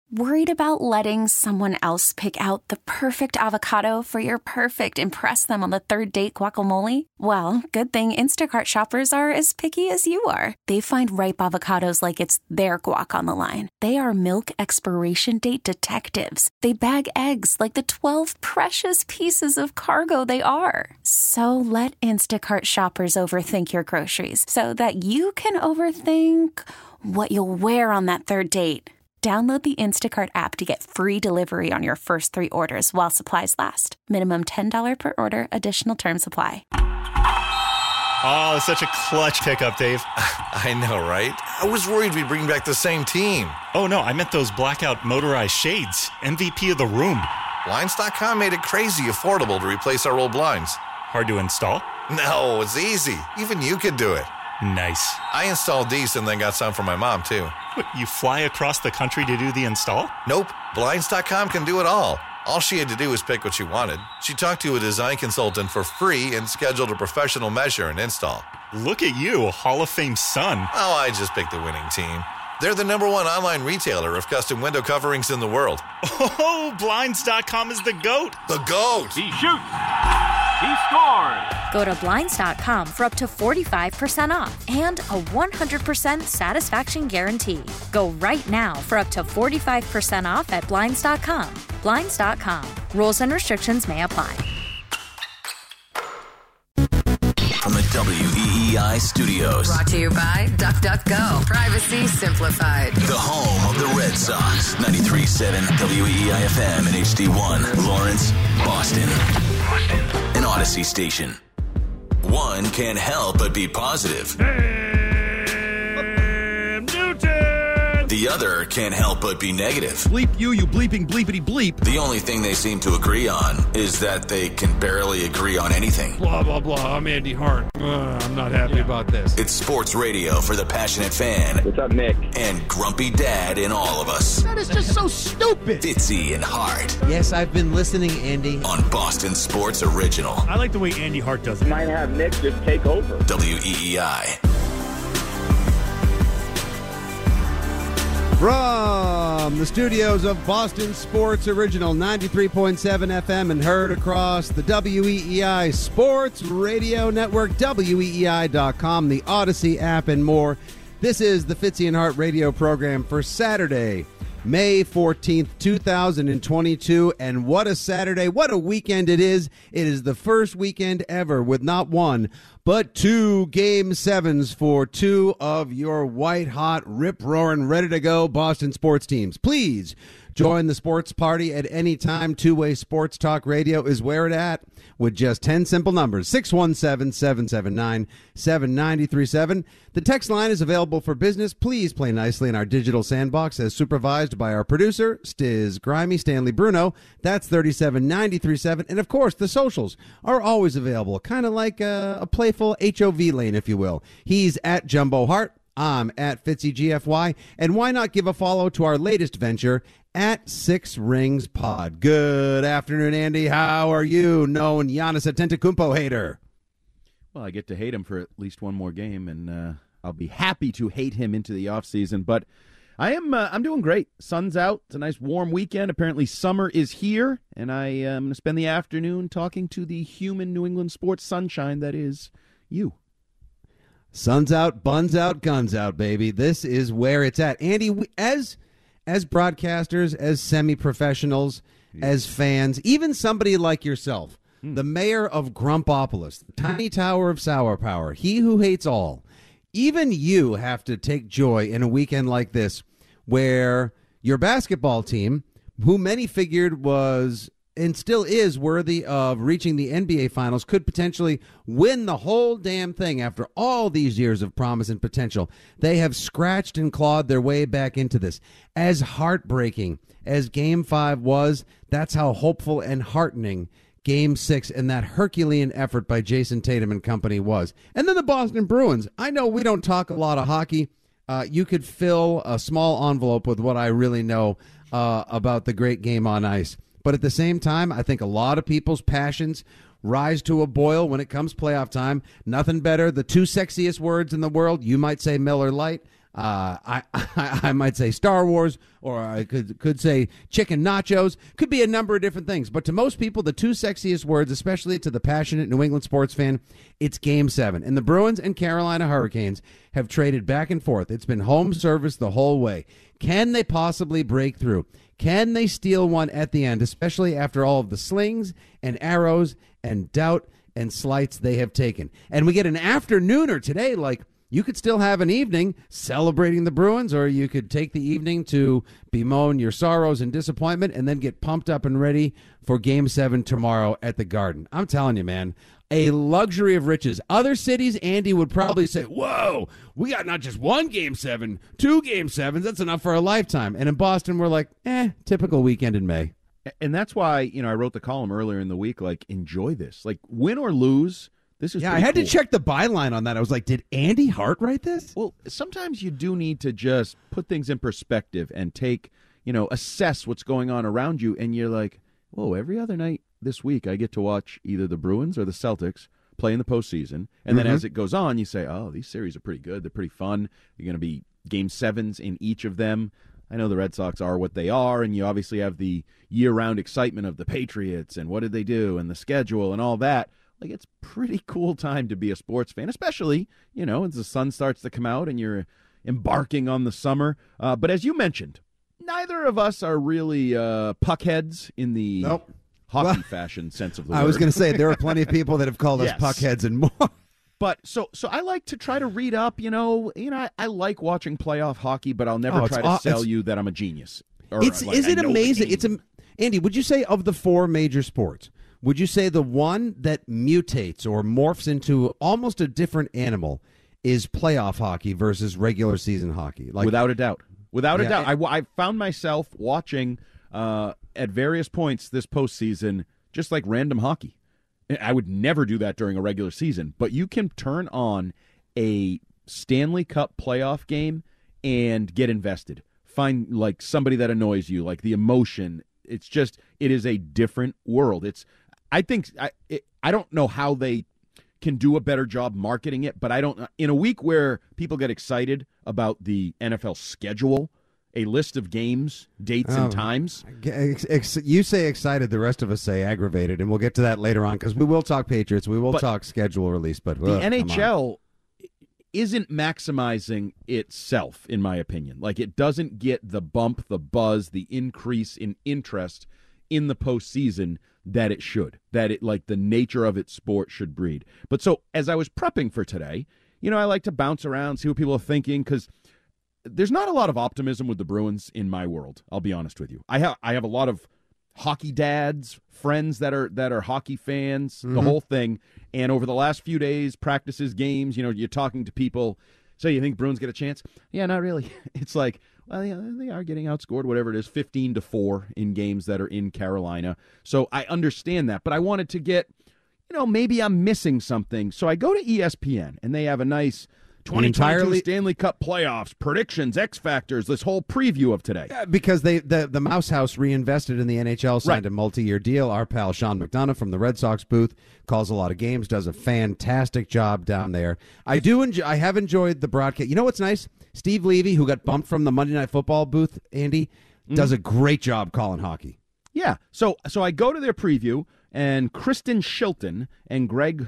Worried about letting someone else pick out the perfect avocado for your perfect impress them on the third date guacamole? Well, good thing Instacart shoppers are as picky as you are. They find ripe avocados like it's their guac on the line. They are milk expiration date detectives. They bag eggs like the 12 precious pieces of cargo they are. So let Instacart shoppers overthink your groceries so that you can overthink what you'll wear on that third date. Download the Instacart app to get free delivery on your first 3 orders while supplies last. Minimum $10 per order. Additional terms apply. Oh, such a clutch pickup, Dave. I know, right? I was worried we'd bring back the same team. Oh, no, I meant those blackout motorized shades. MVP of the room. Blinds.com made it crazy affordable to replace our old blinds. Hard to install? No, it's easy. Even you could do it. Nice. I installed these and then got some for my mom, too. What, you fly across the country to do the install? Nope. Blinds.com can do it all. All she had to do was pick what she wanted. She talked to a design consultant for free and scheduled a professional measure and install. Look at you, a Hall of Fame son. Oh, I just picked the winning team. They're the #1 online retailer of custom window coverings in the world. Oh, Blinds.com is the GOAT. The GOAT! He shoots. He scores. Go to Blinds.com for up to 45% off and a 100% satisfaction guarantee. Go right now for up to 45% off at Blinds.com. Blinds.com. Rules and restrictions may apply. From the WEEI studios. Brought to you by DuckDuckGo. Privacy simplified. The home of the Red Sox. 93.7 WEEI FM and HD1. Lawrence, Boston. An Odyssey station. One can't help but be positive. The other can't help but be negative. Bleep you bleeping bleepity bleep. The only thing they seem to agree on is that they can barely agree on anything. Blah, blah, blah. I'm Andy Hart. I'm not happy about this. It's sports radio for the passionate fan. What's up, Nick? And grumpy dad in all of us. That is just so stupid. Fitzy and Hart. Yes, I've been listening, Andy. On Boston Sports Original. I like the way Andy Hart does it. Might have Nick just take over. WEEI. From the studios of Boston Sports Original, 93.7 FM and heard across the WEEI Sports Radio Network, WEEI.com, the Odyssey app, and more. This is the Fitzy and Hart radio program for Saturday, May 14th, 2022. And what a Saturday, what a weekend it is. It is the first weekend ever with not one, but 2 Game 7s for 2 of your white-hot, rip-roaring, ready-to-go Boston sports teams. Please join the sports party at any time. Two-way sports talk radio is where it's at with just 10 simple numbers, 617-779-7937. The text line is available for business. Please play nicely in our digital sandbox as supervised by our producer, Stiz Grimy, Stanley Bruno. That's 37937. And, of course, the socials are always available, kind of like a playful HOV lane, if you will. He's at Jumbo Hart. I'm at FitzyGFY. And why not give a follow to our latest venture at Six Rings Pod. Good afternoon, Andy. How are you? Known Giannis Antetokounmpo hater. Well, I get to hate him for at least one more game, and I'll be happy to hate him into the offseason. But I'm doing great. Sun's out. It's a nice warm weekend. Apparently summer is here, and I am going to spend the afternoon talking to the human New England sports sunshine that is you. Sun's out, buns out, guns out, baby. This is where it's at. Andy, as broadcasters, as semi-professionals, as fans, even somebody like yourself, the mayor of Grumpopolis, the tiny tower of sour power, he who hates all, even you have to take joy in a weekend like this where your basketball team, who many figured was and still is worthy of reaching the NBA Finals, could potentially win the whole damn thing after all these years of promise and potential. They have scratched and clawed their way back into this. As heartbreaking as Game 5 was, that's how hopeful and heartening Game 6 and that Herculean effort by Jason Tatum and company was. And then the Boston Bruins. I know we don't talk a lot of hockey. You could fill a small envelope with what I really know about the great game on ice. But at the same time, I think a lot of people's passions rise to a boil when it comes playoff time. Nothing better. The 2 sexiest words in the world, you might say Miller Lite. I might say Star Wars, or I could say chicken nachos. Could be a number of different things. But to most people, the two sexiest words, especially to the passionate New England sports fan, it's Game 7. And the Bruins and Carolina Hurricanes have traded back and forth. It's been home service the whole way. Can they possibly break through? Can they steal one at the end, especially after all of the slings and arrows and doubt and slights they have taken? And we get an afternooner today, like, you could still have an evening celebrating the Bruins, or you could take the evening to bemoan your sorrows and disappointment and then get pumped up and ready for Game 7 tomorrow at the Garden. I'm telling you, man, a luxury of riches. Other cities, Andy would probably say, whoa, we got not just one Game 7, 2 Game 7s. That's enough for a lifetime. And in Boston, we're like, typical weekend in May. And that's why, I wrote the column earlier in the week, like, enjoy this. Like, win or lose, this is I had cool. to check the byline on that. I was like, did Andy Hart write this? Well, sometimes you do need to just put things in perspective and take, assess what's going on around you. And you're like, whoa, every other night this week I get to watch either the Bruins or the Celtics play in the postseason. And then as it goes on, you say, oh, these series are pretty good. They're pretty fun. You're going to be Game 7s in each of them. I know the Red Sox are what they are, and you obviously have the year-round excitement of the Patriots and what did they do and the schedule and all that. Like, it's pretty cool time to be a sports fan, especially, as the sun starts to come out and you're embarking on the summer. But as you mentioned, neither of us are really puckheads in the hockey fashion sense of the word. I was going to say, there are plenty of people that have called us puckheads and more. But so I like to try to read up, I like watching playoff hockey, but I'll never try to sell you that I'm a genius. Is it amazing? Andy, would you say of the four major sports, would you say the one that mutates or morphs into almost a different animal is playoff hockey versus regular season hockey? Like, without a doubt. Without a doubt. I found myself watching at various points this postseason just like random hockey. I would never do that during a regular season, but you can turn on a Stanley Cup playoff game and get invested. Find like somebody that annoys you, like the emotion. It is a different world. I don't know how they can do a better job marketing it, but in a week where people get excited about the NFL schedule, a list of games, dates, and times. You say excited, the rest of us say aggravated, and we'll get to that later on because we will talk Patriots, we will talk schedule release, but the NHL isn't maximizing itself, in my opinion. Like, it doesn't get the bump, the buzz, the increase in interest in the postseason that it should, that it, like, the nature of its sport should breed. But so as I was prepping for today, I like to bounce around, see what people are thinking, because there's not a lot of optimism with the Bruins in my world. I'll be honest with you. I have a lot of hockey dads, friends that are hockey fans, the whole thing. And over the last few days, practices, games, you're talking to people. So you think Bruins get a chance? Yeah, not really. It's like, well, yeah, they are getting outscored, whatever it is, 15-4 in games that are in Carolina. So I understand that, but I wanted to get, maybe I'm missing something. So I go to ESPN, and they have a nice 2022 Stanley Cup playoffs, predictions, X Factors, this whole preview of today. Yeah, because the Mouse House reinvested in the NHL, signed a multi-year deal. Our pal Sean McDonough from the Red Sox booth calls a lot of games, does a fantastic job down there. I have enjoyed the broadcast. You know what's nice? Steve Levy, who got bumped from the Monday Night Football booth, Andy, does a great job calling hockey. Yeah, so I go to their preview, and Kristen Shilton and Greg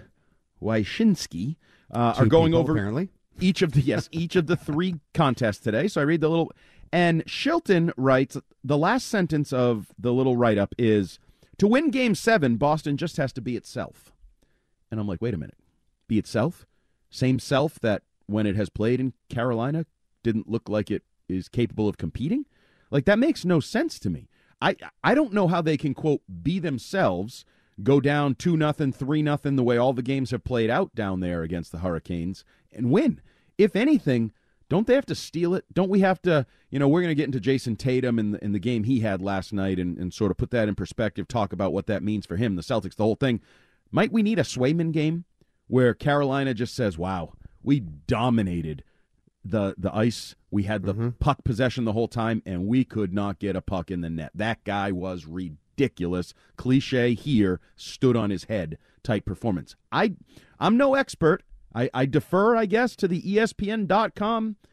Wyshynski are going over apparently each of the three contests today. So I read the little, and Shilton writes, the last sentence of the little write-up is, to win Game 7, Boston just has to be itself. And I'm like, wait a minute. Be itself? Same self that when it has played in Carolina didn't look like it is capable of competing? Like, that makes no sense to me. I don't know how they can, quote, be themselves, go down 2-0, 3-0, the way all the games have played out down there against the Hurricanes, and win. If anything, don't they have to steal it? Don't we have to, we're going to get into Jason Tatum in the game he had last night and sort of put that in perspective, talk about what that means for him, the Celtics, the whole thing. Might we need a Swayman game where Carolina just says, wow, we dominated the ice. We had the puck possession the whole time, and we could not get a puck in the net. That guy was ridiculous. Cliche here, stood on his head type performance. I'm no expert. I defer, I guess, to the ESPN.com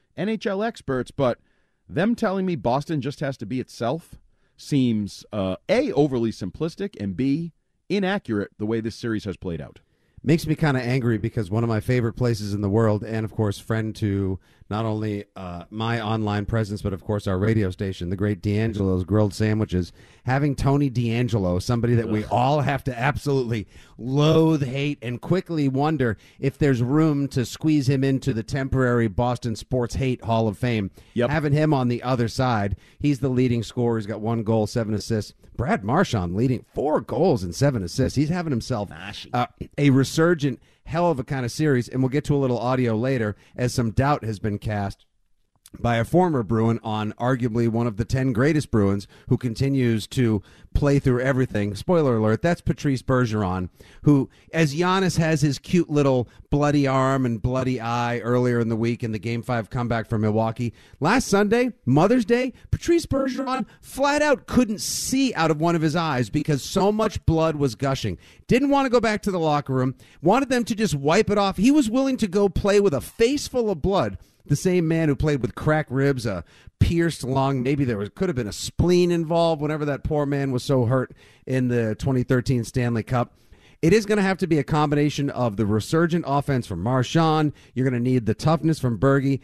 NHL experts, but them telling me Boston just has to be itself seems, A, overly simplistic, and B, inaccurate the way this series has played out. Makes me kind of angry because one of my favorite places in the world, and of course friend to not only my online presence, but of course our radio station, the great D'Angelo's Grilled Sandwiches, having Tony D'Angelo, somebody that we all have to absolutely loathe, hate, and quickly wonder if there's room to squeeze him into the temporary Boston Sports Hate Hall of Fame. Yep. Having him on the other side, he's the leading scorer. He's got 1 goal, 7 assists. Brad Marchand leading 4 goals and 7 assists. He's having himself a resurgent hell of a kind of series, and we'll get to a little audio later as some doubt has been cast by a former Bruin on arguably one of the 10 greatest Bruins who continues to play through everything. Spoiler alert, that's Patrice Bergeron, who, as Giannis has his cute little bloody arm and bloody eye earlier in the week in the Game 5 comeback for Milwaukee, last Sunday, Mother's Day, Patrice Bergeron flat out couldn't see out of one of his eyes because so much blood was gushing. Didn't want to go back to the locker room, wanted them to just wipe it off. He was willing to go play with a face full of blood. The same man who played with cracked ribs, a pierced lung, maybe could have been a spleen involved whenever that poor man was so hurt in the 2013 Stanley Cup. It is going to have to be a combination of the resurgent offense from Marchand. You're going to need the toughness from Bergie.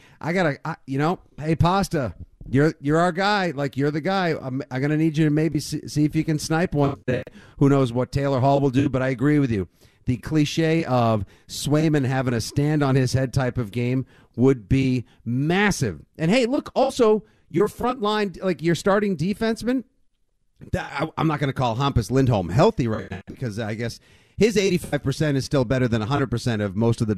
Hey, Pasta, you're our guy. Like, you're the guy. I'm going to need you to maybe see if you can snipe one day. Who knows what Taylor Hall will do, but I agree with you. The cliche of Swayman having a stand on his head type of game would be massive. And hey, look, also your front line, like your starting defenseman, I'm not going to call Hampus Lindholm healthy right now because I guess his 85% is still better than 100% of most of the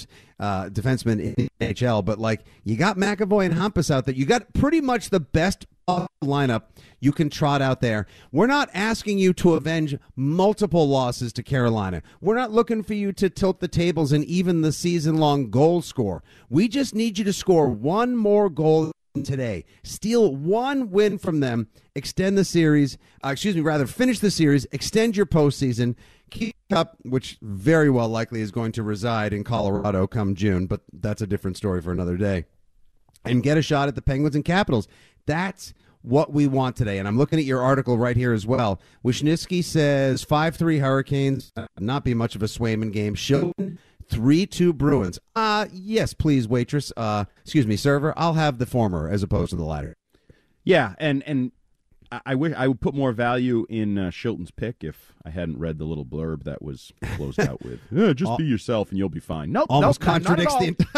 defensemen in the NHL. But like, you got McAvoy and Hampus out there. You got pretty much the best lineup you can trot out there. We're not asking you to avenge multiple losses to Carolina. We're not looking for you to tilt the tables and even the season-long goal score. We just need you to score one more goal today. Steal one win from them, extend the series, finish the series, extend your postseason, keep up, which very well likely is going to reside in Colorado come June, but that's a different story for another day, and get a shot at the Penguins and Capitals. That's what we want today. And I'm looking at your article right here as well. Wisniewski says 5-3 Hurricanes, not be much of a Swayman game. Shilton, 3-2 Bruins. Yes, please, waitress. Server. I'll have the former as opposed to the latter. Yeah, and I wish I would put more value in Shilton's pick if I hadn't read the little blurb that was closed out with. Just be yourself and you'll be fine. Nope. Contradicts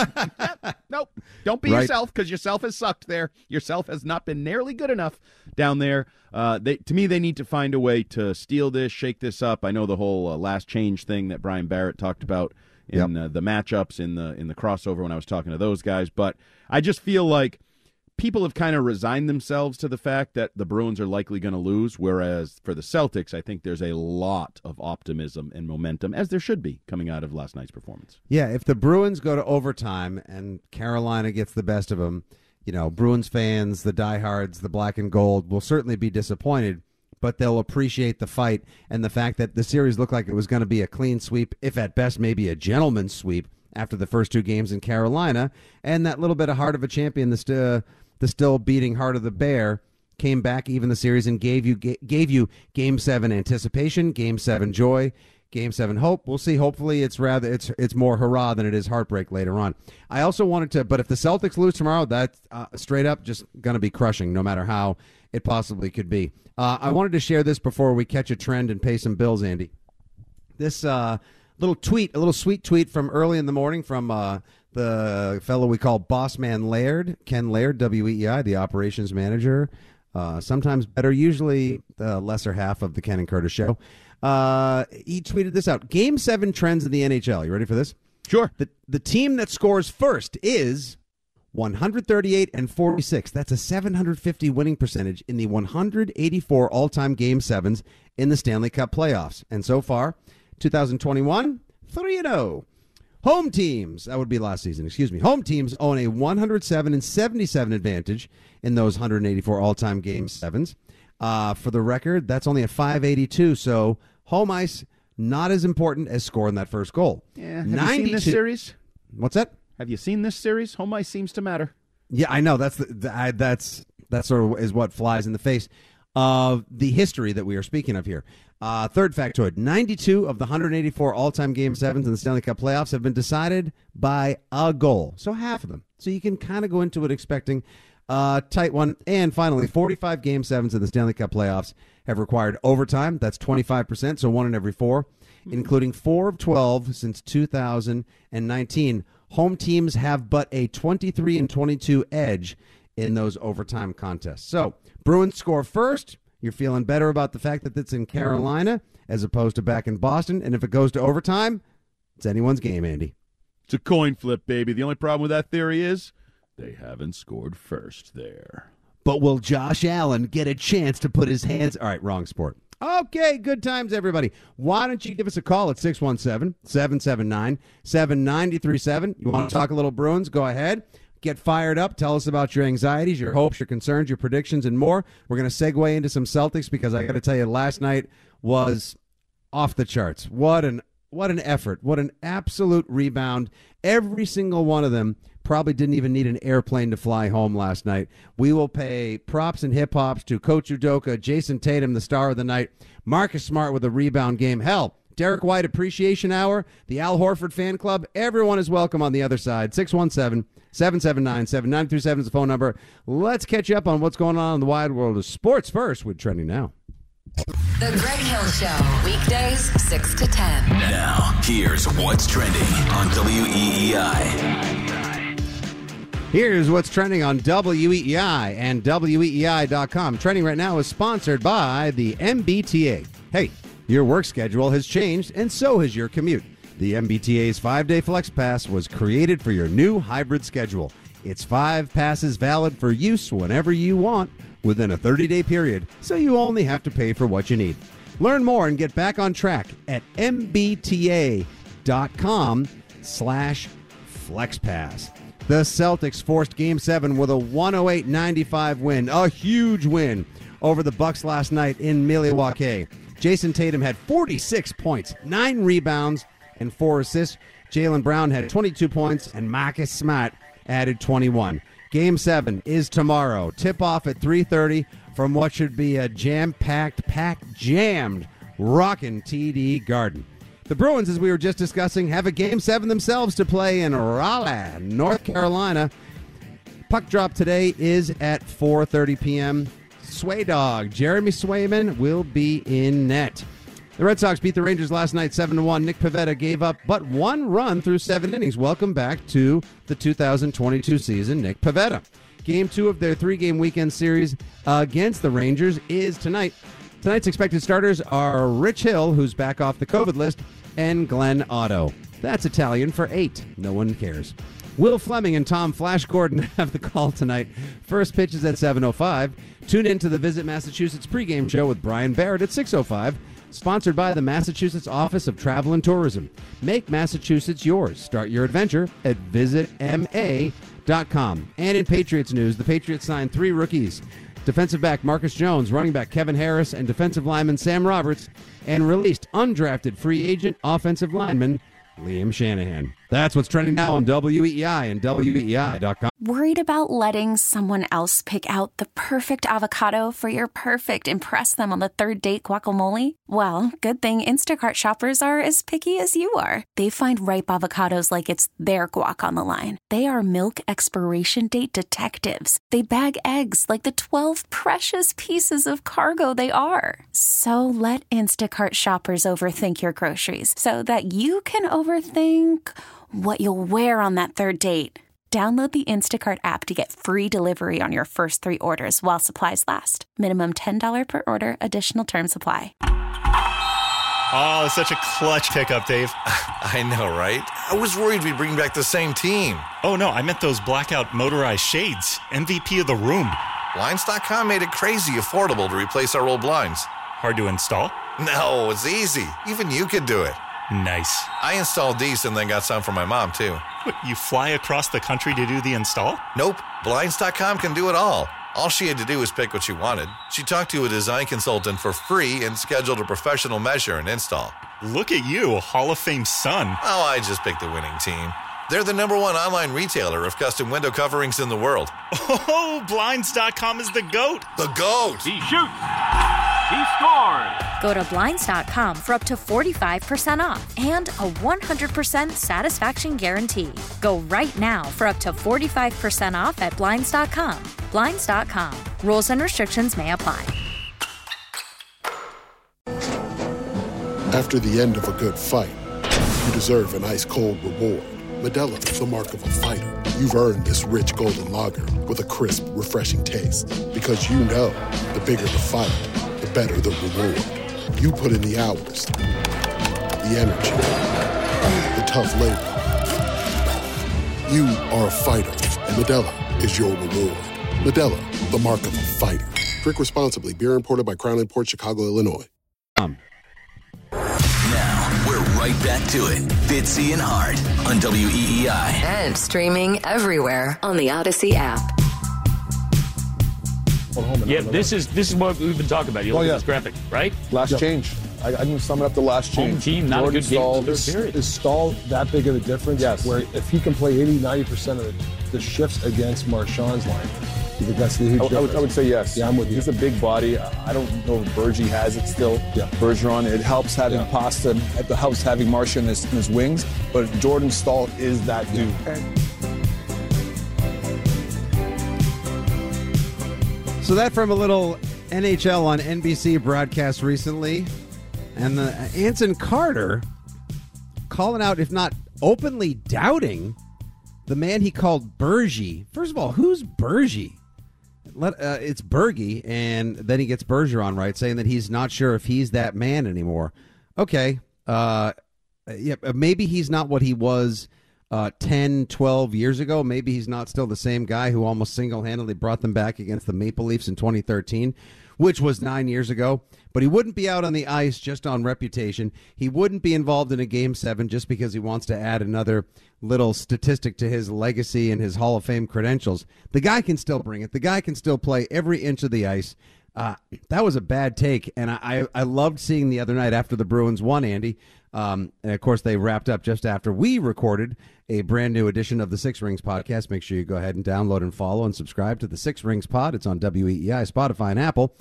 the. Nope. Don't be yourself because yourself has sucked there. Yourself has not been nearly good enough down there. To me, they need to find a way to steal this, shake this up. I know the whole last change thing that Brian Barrett talked about in the matchups in the crossover when I was talking to those guys. But I just feel like people have kind of resigned themselves to the fact that the Bruins are likely going to lose, whereas for the Celtics, I think there's a lot of optimism and momentum, as there should be, coming out of last night's performance. Yeah, if the Bruins go to overtime and Carolina gets the best of them, Bruins fans, the diehards, the black and gold, will certainly be disappointed, but they'll appreciate the fight and the fact that the series looked like it was going to be a clean sweep, if at best maybe a gentleman's sweep after the first 2 games in Carolina, and that little bit of heart of a champion, the still beating heart of the bear, came back even the series and gave you Game 7 anticipation, Game 7 joy, Game 7 hope. We'll see. Hopefully it's more hurrah than it is heartbreak later on. I also wanted to, but if the Celtics lose tomorrow, that's straight up just going to be crushing no matter how it possibly could be. I wanted to share this before we catch a trend and pay some bills, Andy. This little sweet tweet from early in the morning from the fellow we call Boss Man Laird, Ken Laird, WEEI, the operations manager. Sometimes better, usually the lesser half of the Ken and Curtis show. He tweeted this out. Game 7 trends in the NHL. You ready for this? Sure. The team that scores first is 138-46. That's a 750 winning percentage in the 184 all-time Game 7s in the Stanley Cup playoffs. And so far, 2021, 3-0. Home teams, that would be last season, home teams own a 107-77 advantage in those 184 all-time Game 7s. For the record, that's only a 582, so home ice not as important as scoring that first goal. Yeah, have you seen this series? What's that? Have you seen this series? Home ice seems to matter. Yeah, I know. That's sort of is what flies in the face of the history that we are speaking of here. Third factoid, 92 of the 184 all-time Game 7s in the Stanley Cup playoffs have been decided by a goal. So half of them. So you can kind of go into it expecting a tight one. And finally, 45 Game 7s in the Stanley Cup playoffs have required overtime. That's 25%, so 1 in every 4, including 4 of 12 since 2019. Home teams have but a 23-22 edge in those overtime contests. So Bruins score first. You're feeling better about the fact that it's in Carolina as opposed to back in Boston. And if it goes to overtime, it's anyone's game, Andy. It's a coin flip, baby. The only problem with that theory is they haven't scored first there. But will Josh Allen get a chance to put his hands... All right, wrong sport. Okay, good times, everybody. Why don't you give us a call at 617-779-7937. You want to talk a little Bruins? Go ahead. Get fired up. Tell us about your anxieties, your hopes, your concerns, your predictions, and more. We're going to segue into some Celtics because I got to tell you, last night was off the charts. What an effort. What an absolute rebound. Every single one of them probably didn't even need an airplane to fly home last night. We will pay props and hip-hops to Coach Udoka, Jason Tatum, the star of the night, Marcus Smart with a rebound game. Hell, Derek White Appreciation Hour, the Al Horford Fan Club. Everyone is welcome on the other side. 617-779-7937 is the phone number. Let's catch up on what's going on in the wide world of sports first with Trending Now. The Greg Hill Show, weekdays 6 to 10. Now, here's what's trending on WEEI. Here's what's trending on WEEI and WEEI.com. Trending right now is sponsored by the MBTA. Hey, your work schedule has changed, and so has your commute. The MBTA's 5-day Flex Pass was created for your new hybrid schedule. It's 5 passes valid for use whenever you want within a 30-day period, so you only have to pay for what you need. Learn more and get back on track at mbta.com/FlexPass. The Celtics forced Game 7 with a 108-95 win, a huge win over the Bucks last night in Milwaukee. Jason Tatum had 46 points, 9 rebounds, and 4 assists. Jaylen Brown had 22 points, and Marcus Smart added 21. Game 7 is tomorrow. Tip-off at 3:30 from what should be a jam-packed, jammed, rockin' TD Garden. The Bruins, as we were just discussing, have a Game 7 themselves to play in Raleigh, North Carolina. Puck drop today is at 4:30 p.m. Sway Dog, Jeremy Swayman, will be in net. The Red Sox beat the Rangers last night 7-1. Nick Pivetta gave up but 1 run through 7 innings. Welcome back to the 2022 season, Nick Pivetta. Game 2 of their 3-game weekend series against the Rangers is tonight. Tonight's expected starters are Rich Hill, who's back off the COVID list, and Glenn Otto. That's Italian for 8. No one cares. Will Fleming and Tom Flash Gordon have the call tonight. First pitch is at 7:05. Tune in to the Visit Massachusetts pregame show with Brian Barrett at 6:05. Sponsored by the Massachusetts Office of Travel and Tourism. Make Massachusetts yours. Start your adventure at visitma.com. And in Patriots news, the Patriots signed 3 rookies. Defensive back Marcus Jones, running back Kevin Harris, and defensive lineman Sam Roberts, and released undrafted free agent offensive lineman Liam Shanahan. That's what's trending now on WEEI and WEEI.com. Worried about letting someone else pick out the perfect avocado for your perfect impress them on the third date guacamole? Well, good thing Instacart shoppers are as picky as you are. They find ripe avocados like it's their guac on the line. They are milk expiration date detectives. They bag eggs like the 12 precious pieces of cargo they are. So let Instacart shoppers overthink your groceries so that you can overthink what you'll wear on that third date. Download the Instacart app to get free delivery on your first 3 orders while supplies last. Minimum $10 per order. Additional terms apply. Oh, such a clutch pickup, Dave. I know, right? I was worried we'd bring back the same team. Oh, no, I meant those blackout motorized shades. MVP of the room. Blinds.com made it crazy affordable to replace our old blinds. Hard to install? No, it's easy. Even you could do it. Nice. I installed these and then got some for my mom, too. What, you fly across the country to do the install? Nope. Blinds.com can do it all. All she had to do was pick what she wanted. She talked to a design consultant for free and scheduled a professional measure and install. Look at you, Hall of Fame son. Oh, I just picked the winning team. They're the #1 online retailer of custom window coverings in the world. Oh, Blinds.com is the GOAT. The GOAT! He shoots. He scores. Go to Blinds.com for up to 45% off and a 100% satisfaction guarantee. Go right now for up to 45% off at Blinds.com. Blinds.com. Rules and restrictions may apply. After the end of a good fight, you deserve an ice-cold reward. Modelo is the mark of a fighter. You've earned this rich golden lager with a crisp, refreshing taste. Because you know, the bigger the fight, the better the reward. You put in the hours, the energy, the tough labor. You are a fighter, and Modelo is your reward. Modelo, the mark of a fighter. Drink responsibly. Beer imported by Crown Imports, Chicago, Illinois. Now, we're right back to it. Fitzy and Hart on WEEI. And streaming everywhere on the Odyssey app. Yeah, this is what we've been talking about. You look at this graphic, right? Last change. I can sum it up to last change. Home team, not Jordan a good game. Is Stahl that big of a difference? Yes. Where if he can play 80-90% of the shifts against Marchand's line, you think that's the huge difference? I would say yes. Yeah, I'm with you. He's a big body. I don't know if Bergie has it still. Yeah. Bergeron, it helps having Pasta. It helps having Marchand in his wings. But Jordan Stahl is that dude. So that from a little NHL on NBC broadcast recently. And the Anson Carter calling out, if not openly doubting, the man he called Bergie. First of all, who's Bergie? It's Bergie, and then he gets Bergeron right, saying that he's not sure if he's that man anymore. Okay, maybe he's not what he was 10, 12 years ago. Maybe he's not still the same guy who almost single-handedly brought them back against the Maple Leafs in 2013, which was 9 years ago. But he wouldn't be out on the ice just on reputation. He wouldn't be involved in a Game 7 just because he wants to add another little statistic to his legacy and his Hall of Fame credentials. The guy can still bring it. The guy can still play every inch of the ice. That was a bad take, and I loved seeing the other night after the Bruins won, Andy. And, of course, they wrapped up just after we recorded a brand new edition of the Six Rings podcast. Make sure you go ahead and download and follow and subscribe to the Six Rings pod. It's on WEEI, Spotify, and Apple.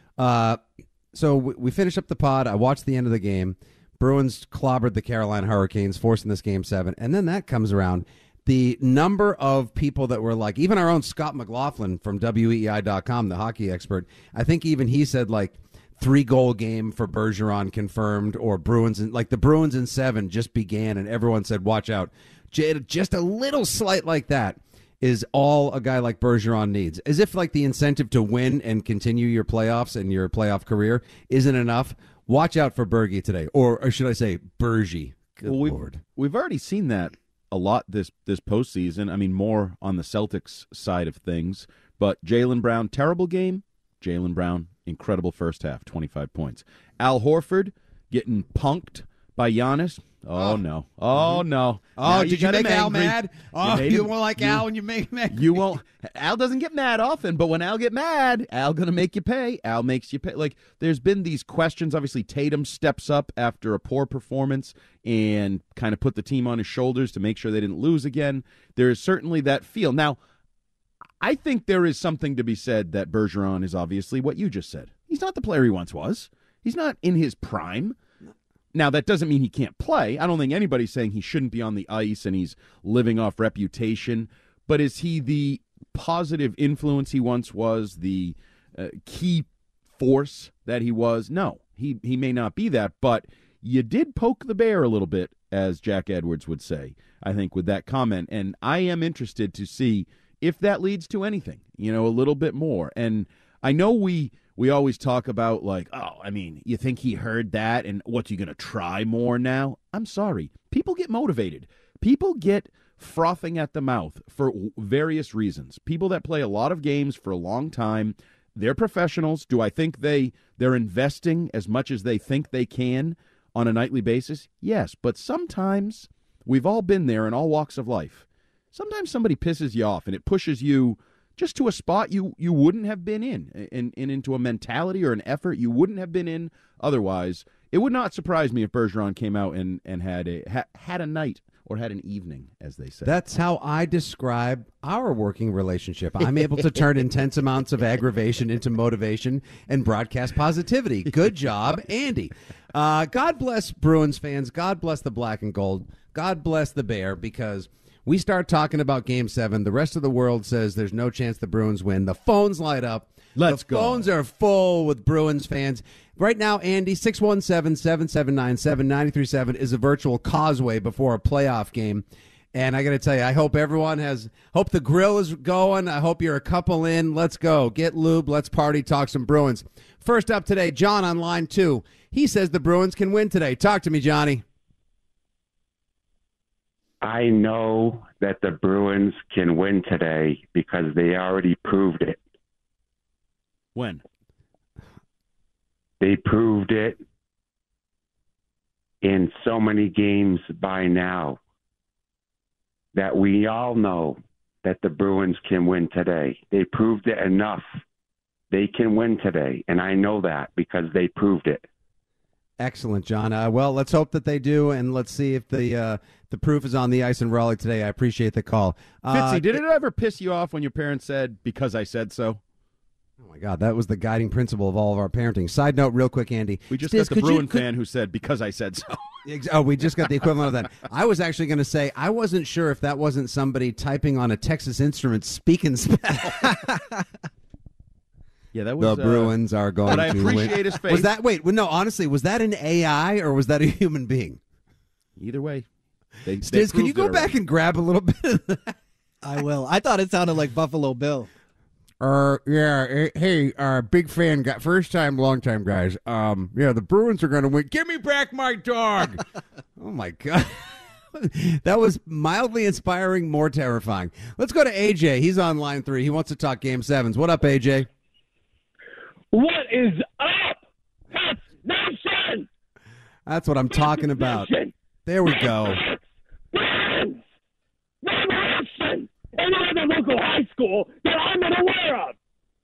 So we finished up the pod. I watched the end of the game. Bruins clobbered the Carolina Hurricanes, forcing this Game 7. And then that comes around. The number of people that were like, even our own Scott McLaughlin from WEEI.com, the hockey expert, I think even he said, like, 3-goal game for Bergeron confirmed, or Bruins, like the Bruins in 7 just began, and everyone said, watch out. Just a little slight like that is all a guy like Bergeron needs. As if like the incentive to win and continue your playoffs and your playoff career isn't enough. Watch out for Bergie today, or should I say Bergie? Good Lord. We've already seen that a lot this postseason. I mean, more on the Celtics side of things. But Jaylen Brown, terrible game. Jaylen Brown, incredible first half, 25 points. Al Horford getting punked by Giannis. Oh, no. Oh, no. Oh, did you make Al mad? Oh, you won't like Al when you make him mad. You won't. Al doesn't get mad often, but when Al get mad, Al going to make you pay. Al makes you pay. Like, there's been these questions. Obviously, Tatum steps up after a poor performance and kind of put the team on his shoulders to make sure they didn't lose again. There is certainly that feel. Now, I think there is something to be said that Bergeron is obviously what you just said. He's not the player he once was. He's not in his prime. Now, that doesn't mean he can't play. I don't think anybody's saying he shouldn't be on the ice and he's living off reputation. But is he the positive influence he once was, the key force that he was? No, he may not be that. But you did poke the bear a little bit, as Jack Edwards would say, I think, with that comment. And I am interested to see if that leads to anything, a little bit more. And I know we always talk about, like, oh, I mean, you think he heard that and what's he going to try more now? I'm sorry. People get motivated. People get frothing at the mouth for various reasons. People that play a lot of games for a long time, they're professionals. Do I think they're investing as much as they think they can on a nightly basis? Yes, but sometimes we've all been there in all walks of life. Sometimes somebody pisses you off and it pushes you just to a spot you wouldn't have been in and into a mentality or an effort you wouldn't have been in otherwise. It would not surprise me if Bergeron came out and had a night or had an evening, as they say. That's how I describe our working relationship. I'm able to turn intense amounts of aggravation into motivation and broadcast positivity. Good job, Andy. God bless Bruins fans. God bless the black and gold. God bless the Bear, because we start talking about Game 7. The rest of the world says there's no chance the Bruins win. The phones light up. Let's go. The phones are full with Bruins fans. Right now, Andy, 617-779-7937 is a virtual causeway before a playoff game. And I got to tell you, I hope hope the grill is going. I hope you're a couple in. Let's go. Get lube. Let's party. Talk some Bruins. First up today, John on line 2. He says the Bruins can win today. Talk to me, Johnny. I know that the Bruins can win today because they already proved it. When? They proved it in so many games by now that we all know that the Bruins can win today. They proved it enough. They can win today, and I know that because they proved it. Excellent, John. Well, let's hope that they do, and let's see if the proof is on the ice in Raleigh today. I appreciate the call. Fitzy, did it ever piss you off when your parents said, because I said so? Oh, my God, that was the guiding principle of all of our parenting. Side note, real quick, Andy. We just got the Bruin fan who said, because I said so. Oh, we just got the equivalent of that. I was actually going to say, I wasn't sure if that wasn't somebody typing on a Texas Instruments speak and spell. Yeah, that was the Bruins are going but I to appreciate win. His face. Was that no? Honestly, was that an AI or was that a human being? Either way, they Stiz, can you go back and grab a little bit of that? I will. I thought it sounded like Buffalo Bill. Hey, big fan, first time, long time guys. The Bruins are going to win. Give me back my dog. Oh my God. That was mildly inspiring, more terrifying. Let's go to AJ. He's on line 3. He wants to talk Game 7s. What up, AJ? What is up, Pats Nation? That's what I'm talking about. There we go. Friends, revolution, any other local high school that I'm unaware of.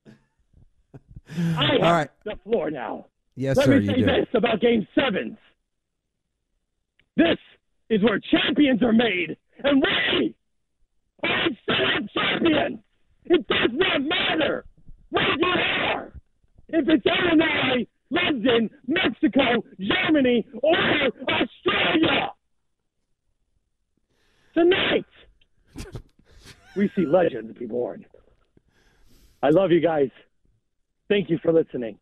I have the floor now. Yes, Let sir, me you say do. this about Game 7. This is where champions are made, and we are still champions. It does not matter where you are. If it's Illinois, London, Mexico, Germany, or Australia. Tonight, we see legends be born. I love you guys. Thank you for listening.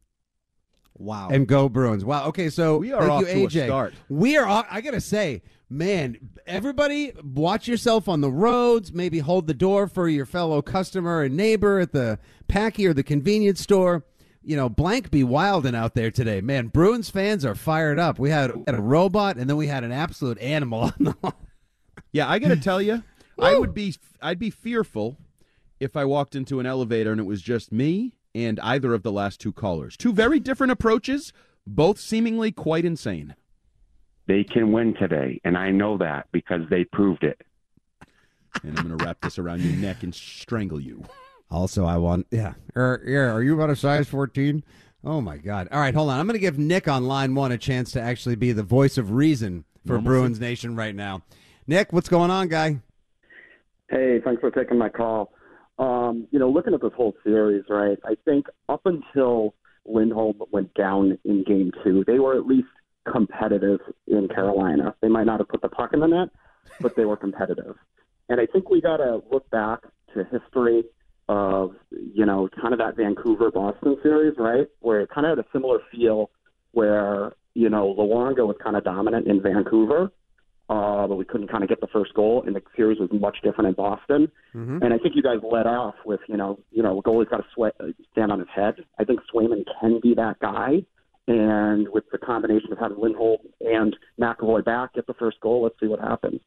Wow. And go Bruins. Wow. Okay, so we are thank off you, to AJ. a start. We are off, I got to say, man, everybody watch yourself on the roads. Maybe hold the door for your fellow customer and neighbor at the Packy or the convenience store. Blank be wilding out there today. Man, Bruins fans are fired up. We had a robot, and then we had an absolute animal on the line. Yeah, I got to tell you, I'd be fearful if I walked into an elevator and it was just me and either of the last two callers. Two very different approaches, both seemingly quite insane. They can win today, and I know that because they proved it. And I'm going to wrap this around your neck and strangle you. Also, I want, are you about a size 14? Oh, my God. All right, hold on. I'm going to give Nick on line 1 a chance to actually be the voice of reason for Bruins Nation right now. Nick, what's going on, guy? Hey, thanks for taking my call. Looking at this whole series, right, I think up until Lindholm went down in Game 2, they were at least competitive in Carolina. They might not have put the puck in the net, but they were competitive. And I think we got to look back to history of, kind of that Vancouver-Boston series, right, where it kind of had a similar feel where, Luongo was kind of dominant in Vancouver, but we couldn't kind of get the first goal, and the series was much different in Boston. Mm-hmm. And I think you guys led off with, a goalie's got to stand on his head. I think Swayman can be that guy. And with the combination of having Lindholm and McAvoy back, get the first goal, let's see what happens.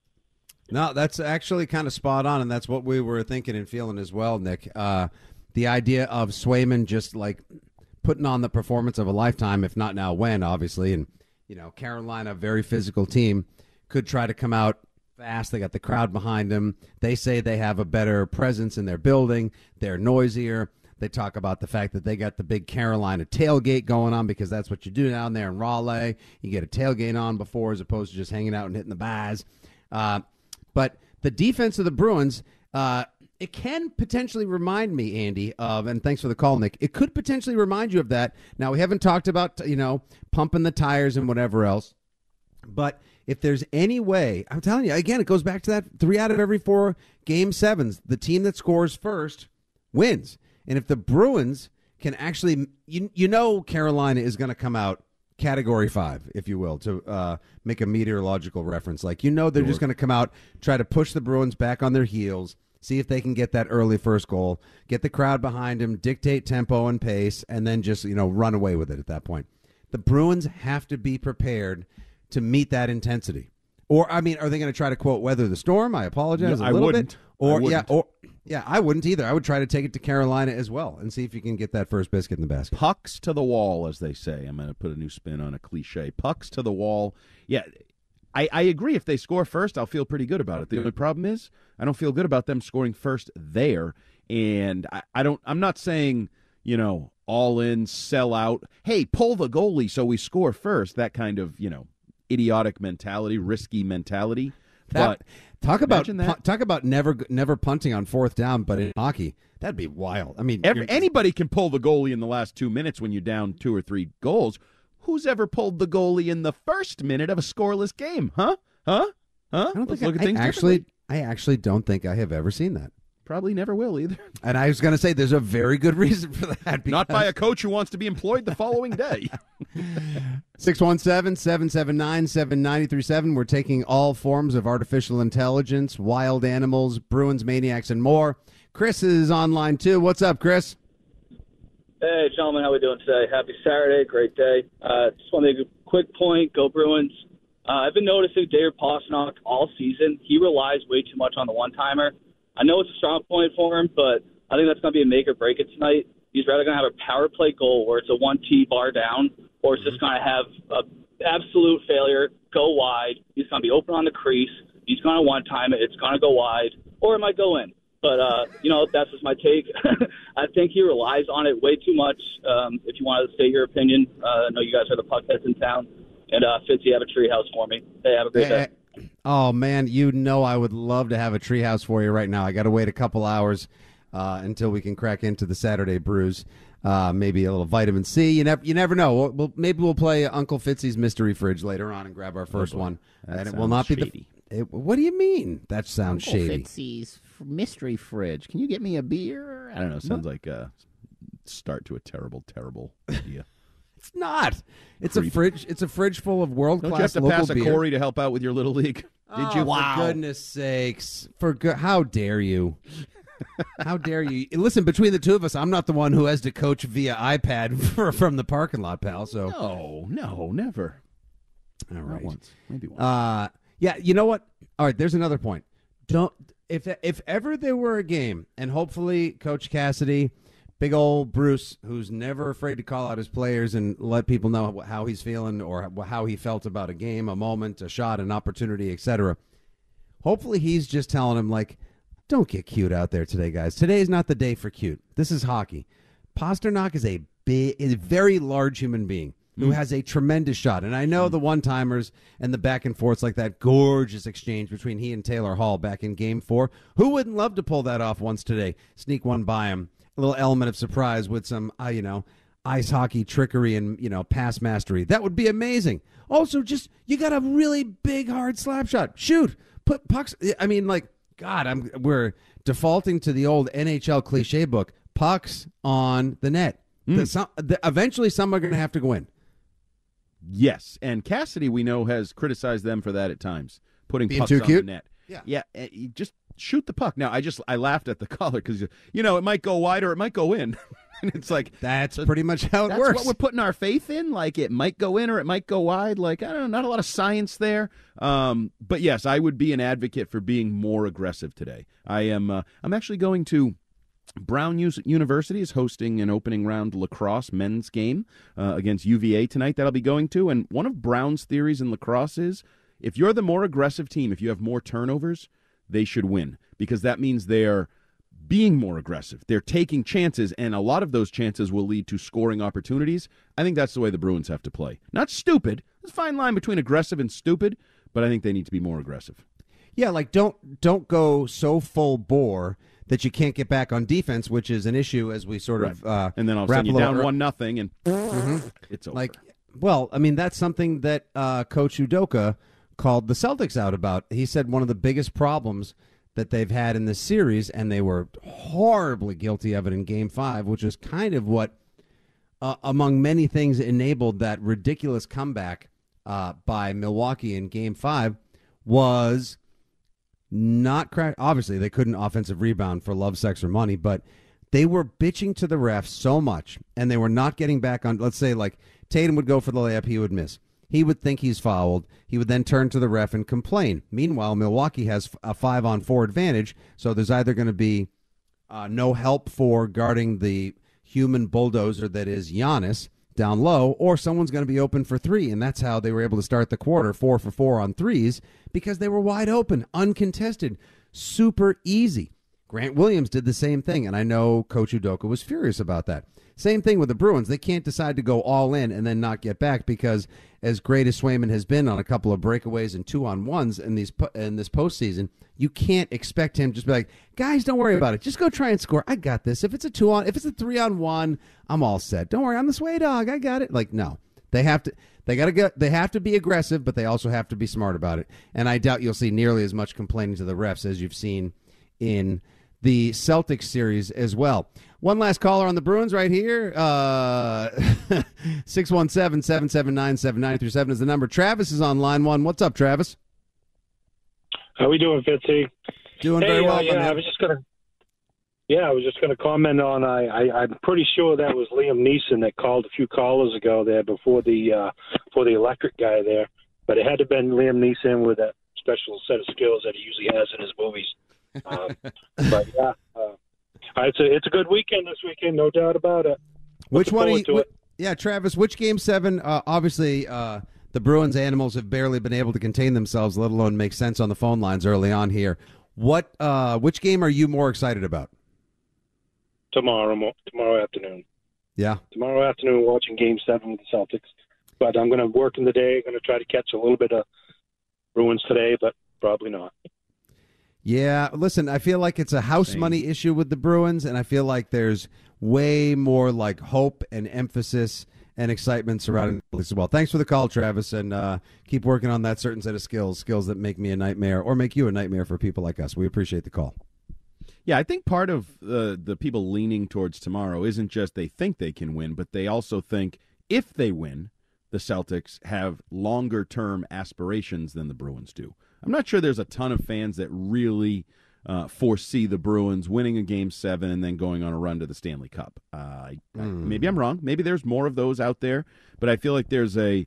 No, that's actually kind of spot on, and that's what we were thinking and feeling as well, Nick. The idea of Swayman just like putting on the performance of a lifetime, if not now when, obviously. And, Carolina, very physical team, could try to come out fast. They got the crowd behind them. They say they have a better presence in their building. They're noisier. They talk about the fact that they got the big Carolina tailgate going on because that's what you do down there in Raleigh. You get a tailgate on before as opposed to just hanging out and hitting the bars. But the defense of the Bruins, it can potentially remind me, Andy, of, and thanks for the call, Nick, it could potentially remind you of that. Now, we haven't talked about, pumping the tires and whatever else, but if there's any way, I'm telling you, again, it goes back to that 3 out of every 4 game sevens. The team that scores first wins. And if the Bruins can actually, Carolina is going to come out Category 5, if you will, to make a meteorological reference. Like, they're just going to come out, try to push the Bruins back on their heels, see if they can get that early first goal, get the crowd behind them, dictate tempo and pace, and then just, run away with it at that point. The Bruins have to be prepared to meet that intensity. Or, are they going to try to, quote, weather the storm? I apologize a little bit. I wouldn't either. I would try to take it to Carolina as well and see if you can get that first biscuit in the basket. Pucks to the wall, as they say. I'm going to put a new spin on a cliche. Pucks to the wall. Yeah, I agree. If they score first, I'll feel pretty good about it. The only problem is I don't feel good about them scoring first there. And I'm not saying, all in, sell out. Hey, pull the goalie so we score first. That kind of, idiotic mentality, risky mentality. But talk about never punting on fourth down, but in hockey, that'd be wild. Anybody can pull the goalie in the last 2 minutes when you're down 2 or 3 goals. Who's ever pulled the goalie in the first minute of a scoreless game? Huh? I actually don't think I have ever seen that. Probably never will either. And I was going to say there's a very good reason for that. Not by a coach who wants to be employed the following day. 617-779-7937. We're taking all forms of artificial intelligence, wild animals, Bruins, maniacs, and more. Chris is online too. What's up, Chris? Hey, gentlemen. How we doing today? Happy Saturday. Great day. Just want to make a quick point. Go Bruins. I've been noticing David Pastrnak all season. He relies way too much on the one-timer. I know it's a strong point for him, but I think that's going to be a make or break it tonight. He's rather going to have a power play goal where it's a 1T bar down, or it's just going to have an absolute failure, go wide. He's going to be open on the crease. He's going to one-time it. It's going to go wide, or it might go in. But, that's just my take. I think he relies on it way too much. If you want to state your opinion, I know you guys are the puckheads in town. And, Fitzy, have a treehouse for me. Hey, have a great day. Oh, man, I would love to have a treehouse for you right now. I got to wait a couple hours until we can crack into the Saturday brews. Maybe a little vitamin C. You never know. Maybe we'll play Uncle Fitzy's Mystery Fridge later on and grab our first one. And it will not be shady. What do you mean? That sounds Uncle shady. Fitzy's Mystery Fridge. Can you get me a beer? I don't know. Sounds like a start to a terrible, terrible idea. It's not. It's a fridge. It's a fridge full of world-class local beer. Don't you have to pass a Corey to help out with your little league? Did you? Wow. For goodness sakes. How dare you? How dare you? Listen, between the two of us, I'm not the one who has to coach via iPad from the parking lot, pal. So No, never. All right. Not once. Maybe once. Yeah, you know what? All right, there's another point. If ever there were a game, and hopefully Coach Cassidy, big old Bruce, who's never afraid to call out his players and let people know how he's feeling or how he felt about a game, a moment, a shot, an opportunity, etc. Hopefully he's just telling him, like, don't get cute out there today, guys. Today is not the day for cute. This is hockey. Pastrnak is a very large human being who has a tremendous shot. And I know the one-timers and the back and forths, like that gorgeous exchange between he and Taylor Hall back in Game 4. Who wouldn't love to pull that off once today? Sneak one by him. A little element of surprise with some, ice hockey trickery and, pass mastery. That would be amazing. Also, you got a really big, hard slap shot. Shoot. Put pucks. We're defaulting to the old NHL cliche book. Pucks on the net. Eventually, some are going to have to go in. Yes, and Cassidy, we know, has criticized them for that at times, putting Being pucks too on cute? the net. Yeah. You just shoot the puck. Now, I laughed at the caller because, it might go wide or it might go in. And it's like... That's pretty much how it that's works. That's what we're putting our faith in. Like, it might go in or it might go wide. Like, I don't know, not a lot of science there. But, yes, I would be an advocate for being more aggressive today. I'm actually going to... Brown University is hosting an opening round lacrosse men's game against UVA tonight that I'll be going to. And one of Brown's theories in lacrosse is if you're the more aggressive team, if you have more turnovers, they should win because that means they're being more aggressive. They're taking chances, and a lot of those chances will lead to scoring opportunities. I think that's the way the Bruins have to play. Not stupid. There's a fine line between aggressive and stupid, but I think they need to be more aggressive. Yeah, like don't go so full bore that you can't get back on defense, which is an issue as we sort of and then all of a sudden you're down 1-0 and it's over. Like, well, I mean, that's something that Coach Udoka called the Celtics out about. He said one of the biggest problems that they've had in this series, and they were horribly guilty of it in Game 5, which is kind of what, among many things, enabled that ridiculous comeback by Milwaukee in Game 5, was not crack. Obviously, they couldn't offensive rebound for love, sex, or money, but they were bitching to the refs so much, and they were not getting back on. Let's say, like, Tatum would go for the layup, he would miss. He would think he's fouled. He would then turn to the ref and complain. Meanwhile, Milwaukee has a 5-on-4 advantage, so there's either going to be no help for guarding the human bulldozer that is Giannis down low, or someone's going to be open for three, and that's how they were able to start the quarter 4 for 4 on threes, because they were wide open, uncontested, super easy. Grant Williams did the same thing, and I know Coach Udoka was furious about that. Same thing with the Bruins. They can't decide to go all in and then not get back, because as great as Swayman has been on a couple of breakaways and 2-on-1s in this postseason, you can't expect him to just be like, guys, don't worry about it. Just go try and score. I got this. If it's a 3-on-1, I'm all set. Don't worry, I'm the Sway dog. I got it. Like, no. They have to be aggressive, but they also have to be smart about it. And I doubt you'll see nearly as much complaining to the refs as you've seen in the Celtics series as well. One last caller on the Bruins right here. 617-779-7937 is the number. Travis is on line 1. What's up, Travis? How we doing, Fitzy? Doing very well. I was just gonna comment on. I'm pretty sure that was Liam Neeson that called a few callers ago there before the electric guy there, but it had to have been Liam Neeson with that special set of skills that he usually has in his movies. But yeah, it's a good weekend this weekend, no doubt about it. Which one are you? Yeah, Travis. Which Game 7? Obviously, the Bruins animals have barely been able to contain themselves, let alone make sense on the phone lines early on here. Which game are you more excited about? Tomorrow afternoon. Yeah, tomorrow afternoon, watching Game 7 with the Celtics. But I'm going to work in the day. Going to try to catch a little bit of Bruins today, but probably not. Yeah, listen, I feel like it's a house money issue with the Bruins, and I feel like there's way more like hope and emphasis and excitement surrounding this as well. Thanks for the call, Travis, and keep working on that certain set of skills that make me a nightmare or make you a nightmare for people like us. We appreciate the call. Yeah, I think part of the people leaning towards tomorrow isn't just they think they can win, but they also think if they win, the Celtics have longer-term aspirations than the Bruins do. I'm not sure there's a ton of fans that really foresee the Bruins winning a Game 7 and then going on a run to the Stanley Cup. Maybe I'm wrong. Maybe there's more of those out there, but I feel like there's a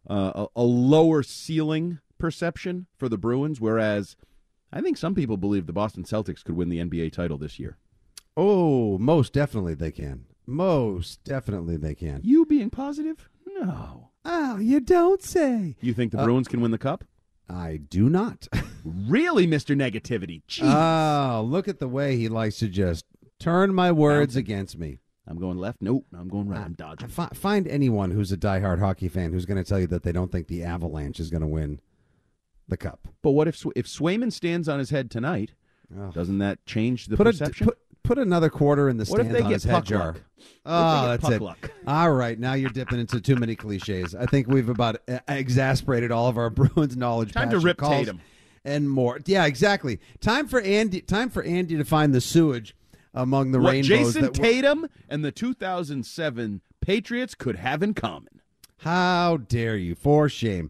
lower ceiling perception for the Bruins, whereas I think some people believe the Boston Celtics could win the NBA title this year. Oh, most definitely they can. Most definitely they can. You being positive? No. Oh, you don't say. You think the Bruins can win the Cup? I do not. Really, Mr. Negativity? Jeez. Oh, look at the way he likes to just turn my words against me. I'm going left. Nope. I'm going right. I'm dodging. Find anyone who's a diehard hockey fan who's going to tell you that they don't think the Avalanche is going to win the Cup. But what if Swayman stands on his head tonight? Doesn't that change the perception? Put another quarter in the stand on his head jar. Oh, that's it. Luck? All right, now you're dipping into too many cliches. I think we've about exasperated all of our Bruins knowledge. Time to rip Tatum and more. Yeah, exactly. Time for Andy to find the sewage among the rainbows. Jason Tatum and the 2007 Patriots could have in common. How dare you? For shame.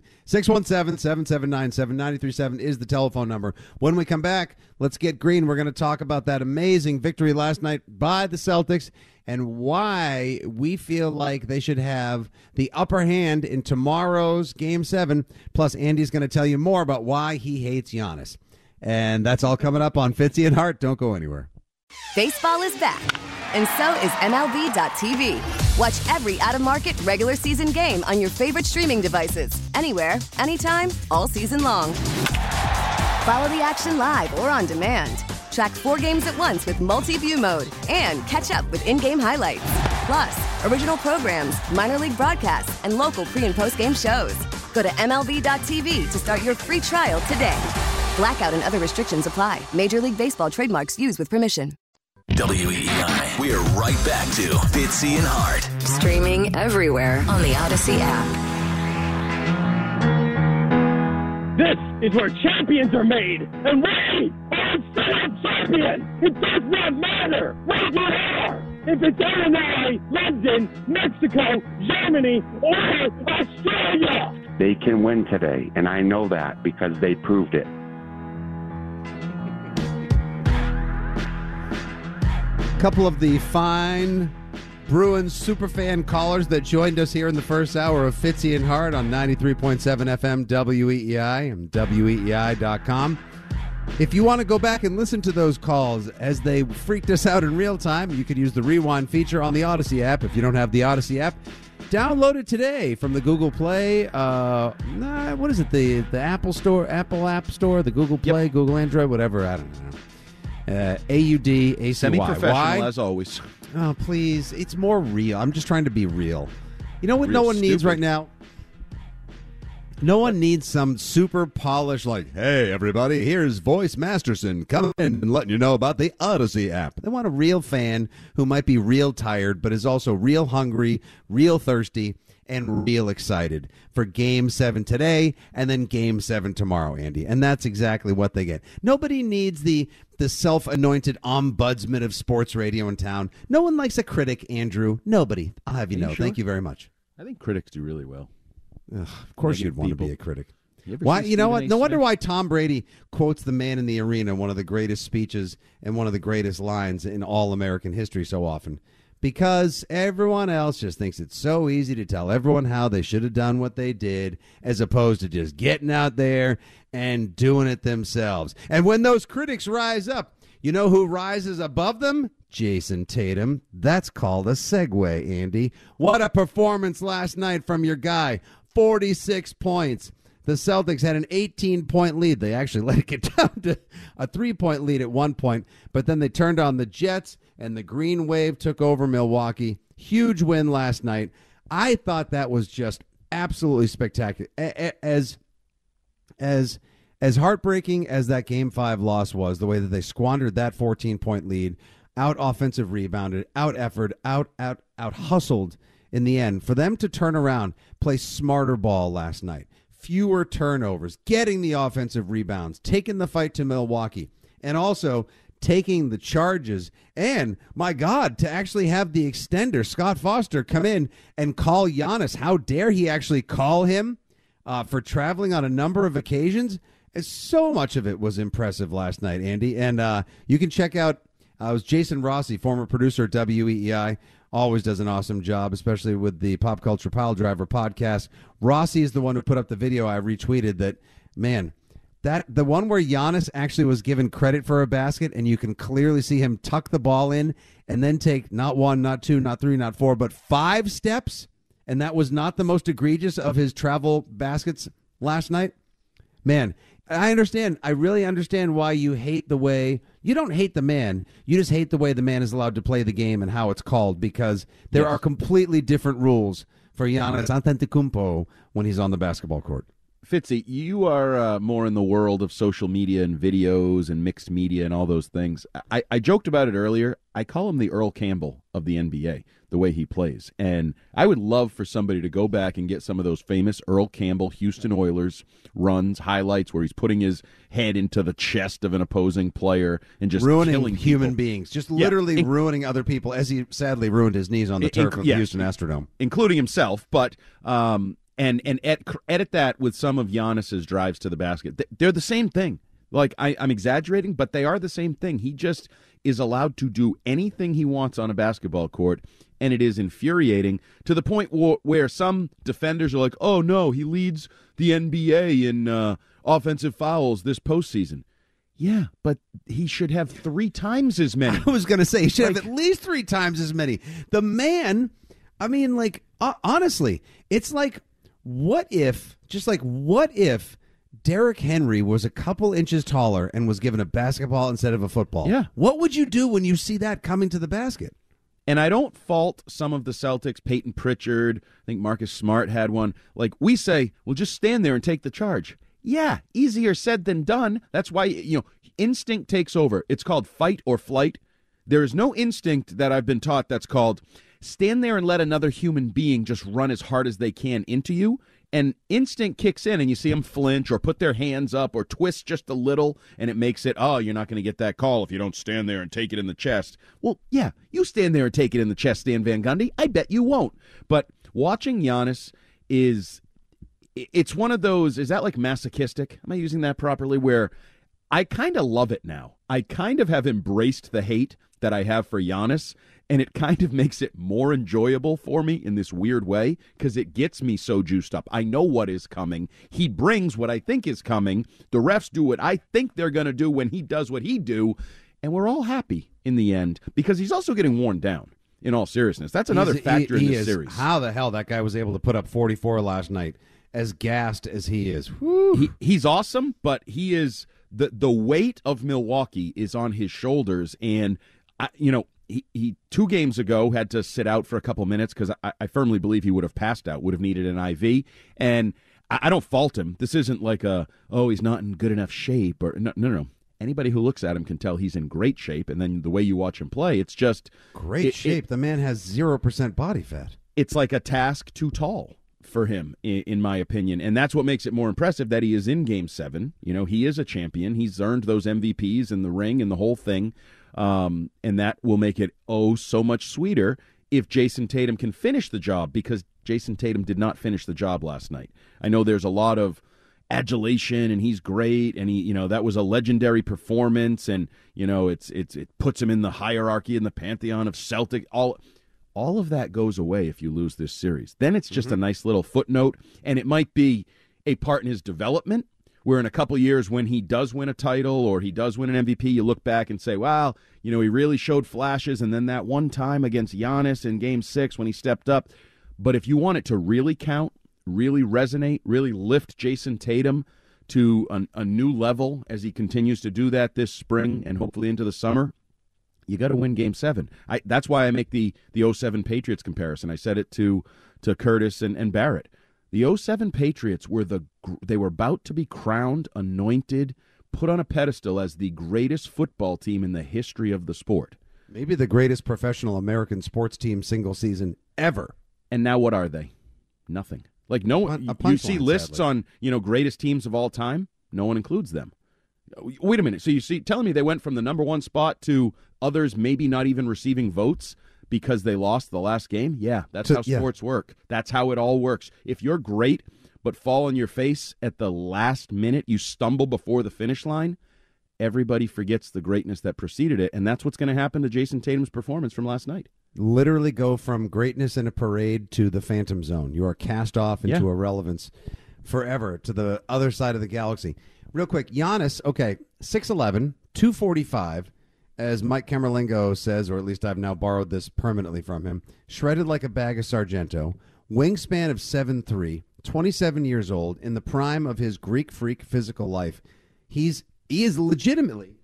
617-779-7937 is the telephone number. When we come back, let's get green. We're going to talk about that amazing victory last night by the Celtics and why we feel like they should have the upper hand in tomorrow's Game 7. Plus, Andy's going to tell you more about why he hates Giannis. And that's all coming up on Fitzy and Hart. Don't go anywhere. Baseball is back, and so is MLB.tv. Watch every out-of-market regular season game on your favorite streaming devices, anywhere, anytime, all season long. Follow the action live or on demand. Track 4 games at once with multi-view mode and catch up with in-game highlights. Plus, original programs, minor league broadcasts, and local pre- and post-game shows. Go to MLB.tv to start your free trial today. Blackout and other restrictions apply. Major League Baseball trademarks used with permission. WEEI. We are right back to Fitzy and Hart. Streaming everywhere on the Odyssey app. This is where champions are made, and we are still champions. It does not matter where you are. If it's Illinois, London, Mexico, Germany, or Australia. They can win today, and I know that because they proved it. Couple of the fine Bruins superfan callers that joined us here in the first hour of Fitzy and Hart on 93.7 FM WEEI and WEEI.com. If you want to go back and listen to those calls as they freaked us out in real time, you could use the rewind feature on the Odyssey app. If you don't have the Odyssey app, download it today from the Google Play. What is it? The Apple Store, Apple App Store, the Google Play, Google Android, whatever. I don't know. AUDACY. Semi-professional as always. Oh, please. It's more real. I'm just trying to be real. You know what Real no one needs stupid. right now? No one needs some super polished, like, hey, everybody, here's Voice Masterson coming in and letting you know about the Odyssey app. They want a real fan who might be real tired, but is also real hungry, real thirsty, and real excited for Game 7 today and then Game 7 tomorrow, Andy. And that's exactly what they get. Nobody needs the self-anointed ombudsman of sports radio in town. No one likes a critic, Andrew. Nobody. I'll have you know. Sure? Thank you very much. I think critics do really well. Ugh, of course you'd want to be a critic. Why? You know what? No wonder why Tom Brady quotes the man in the arena, one of the greatest speeches and one of the greatest lines in all American history so often. Because everyone else just thinks it's so easy to tell everyone how they should have done what they did, as opposed to just getting out there and doing it themselves. And when those critics rise up, you know who rises above them? Jason Tatum. That's called a segue, Andy. What a performance last night from your guy. 46 points. The Celtics had an 18-point lead. They actually let it get down to a 3-point lead at one point, but then they turned on the Jets, and the Green Wave took over Milwaukee. Huge win last night. I thought that was just absolutely spectacular. As heartbreaking as that Game 5 loss was, the way that they squandered that 14-point lead, out-offensive rebounded, out-efforted, out-hustled in the end, for them to turn around, play smarter ball last night. Fewer turnovers, getting the offensive rebounds, taking the fight to Milwaukee, and also taking the charges. And, my God, to actually have the extender, Scott Foster, come in and call Giannis. How dare he actually call him for traveling on a number of occasions? So much of it was impressive last night, Andy. And you can check out, it was Jason Rossi, former producer at WEEI, always does an awesome job, especially with the Pop Culture Pile Driver podcast. Rossi is the one who put up the video I retweeted that, man, that the one where Giannis actually was given credit for a basket, and you can clearly see him tuck the ball in and then take not one, not two, not three, not four, but 5 steps, and that was not the most egregious of his travel baskets last night. Man, I understand. I really understand why you hate the way. You don't hate the man. You just hate the way the man is allowed to play the game and how it's called, because there are completely different rules for Giannis Antetokounmpo when he's on the basketball court. Fitzy, you are more in the world of social media and videos and mixed media and all those things. I joked about it earlier. I call him the Earl Campbell of the NBA, the way he plays. And I would love for somebody to go back and get some of those famous Earl Campbell Houston Oilers runs, highlights where he's putting his head into the chest of an opposing player and just ruining killing human people. beings, just literally ruining other people, as he sadly ruined his knees on the turf of the Houston Astrodome. Including himself, but... And edit that with some of Giannis's drives to the basket. They're the same thing. Like, I'm exaggerating, but they are the same thing. He just is allowed to do anything he wants on a basketball court, and it is infuriating to the point where some defenders are like, oh, no, he leads the NBA in offensive fouls this postseason. Yeah, but he should have 3 times as many. I was going to say, he should have at least 3 times as many. The man, I mean, like, honestly, it's like, what if Derrick Henry was a couple inches taller and was given a basketball instead of a football? Yeah. What would you do when you see that coming to the basket? And I don't fault some of the Celtics, Peyton Pritchard, I think Marcus Smart had one. Like, we say, well, just stand there and take the charge. Yeah, easier said than done. That's why, instinct takes over. It's called fight or flight. There is no instinct that I've been taught that's called stand there and let another human being just run as hard as they can into you. And instinct kicks in and you see them flinch or put their hands up or twist just a little, and it makes it, oh, you're not going to get that call if you don't stand there and take it in the chest. Well, yeah, you stand there and take it in the chest, Stan Van Gundy. I bet you won't. But watching Giannis it's one of those, is that like masochistic? Am I using that properly? Where I kind of love it now. I kind of have embraced the hate that I have for Giannis, and it kind of makes it more enjoyable for me in this weird way because it gets me so juiced up. I know what is coming. He brings what I think is coming. The refs do what I think they're going to do when he does what he do, and we're all happy in the end because he's also getting worn down. In all seriousness, that's another factor in this series. How the hell that guy was able to put up 44 last night, as gassed as he is. He's awesome, but he is the weight of Milwaukee is on his shoulders, and he 2 games ago had to sit out for a couple minutes because I firmly believe he would have passed out, would have needed an IV, and I don't fault him. This isn't like he's not in good enough shape or no. Anybody who looks at him can tell he's in great shape, and then the way you watch him play, it's just great shape. The man has 0% body fat. It's like a task too tall for him, in my opinion, and that's what makes it more impressive that he is in Game 7. He is a champion. He's earned those MVPs and the ring and the whole thing, and that will make it so much sweeter if Jason Tatum can finish the job, because Jason Tatum did not finish the job last night. I know there's a lot of adulation and he's great and he that was a legendary performance, and it puts him in the hierarchy in the pantheon of Celtic. All of that goes away if you lose this series. Then it's just a nice little footnote, and it might be a part in his development where in a couple years when he does win a title or he does win an MVP, you look back and say, wow, he really showed flashes, and then that one time against Giannis in Game 6 when he stepped up. But if you want it to really count, really resonate, really lift Jason Tatum to a new level as he continues to do that this spring and hopefully into the summer, you got to win Game 7. That's why I make the 07 Patriots comparison. I said it to Curtis and Barrett. The 07 Patriots they were about to be crowned, anointed, put on a pedestal as the greatest football team in the history of the sport. Maybe the greatest professional American sports team single season ever. And now what are they? Nothing. Like you see lists on greatest teams of all time. No one includes them. Wait a minute. So telling me they went from the number 1 spot to others maybe not even receiving votes because they lost the last game? Yeah, that's how sports work. That's how it all works. If you're great but fall on your face at the last minute, you stumble before the finish line, everybody forgets the greatness that preceded it, and that's what's going to happen to Jason Tatum's performance from last night. Literally go from greatness in a parade to the phantom zone. You are cast off into irrelevance forever to the other side of the galaxy. Real quick, Giannis, 6'11", 245, as Mike Camerlingo says, or at least I've now borrowed this permanently from him, shredded like a bag of Sargento, wingspan of 7'3", 27 years old, in the prime of his Greek freak physical life. He is legitimately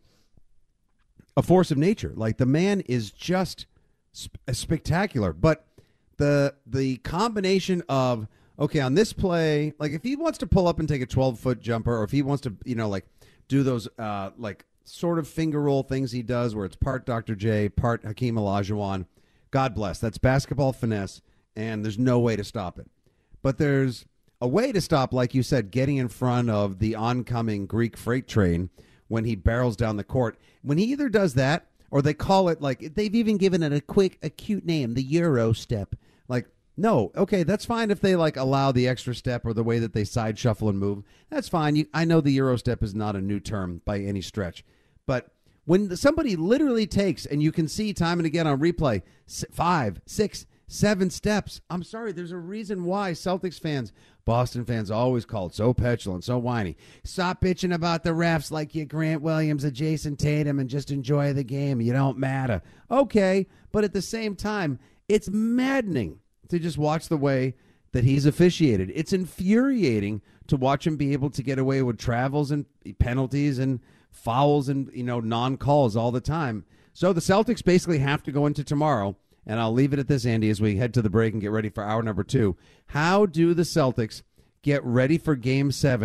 a force of nature. Like, the man is just spectacular. But the combination of, on this play, like if he wants to pull up and take a 12-foot jumper, or if he wants to, do those sort of finger roll things he does where it's part Dr. J, part Hakeem Olajuwon, God bless. That's basketball finesse, and there's no way to stop it. But there's a way to stop, like you said, getting in front of the oncoming Greek freight train when he barrels down the court. When he either does that, or they call it, like, they've even given it a cute name, the Euro step. Like, no, that's fine if they, allow the extra step or the way that they side shuffle and move. That's fine. I know the Euro step is not a new term by any stretch. But when somebody literally takes, and you can see time and again on replay, 5, 6, 7 steps, I'm sorry, there's a reason why Celtics fans, Boston fans always called so petulant, so whiny. Stop bitching about the refs like you Grant Williams and Jason Tatum and just enjoy the game. You don't matter. Okay, but at the same time, it's maddening to just watch the way that he's officiated. It's infuriating to watch him be able to get away with travels and penalties and fouls and non-calls all the time. So the Celtics basically have to go into tomorrow, and I'll leave it at this, Andy, as we head to the break and get ready for hour number 2. How do the Celtics get ready for Game 7,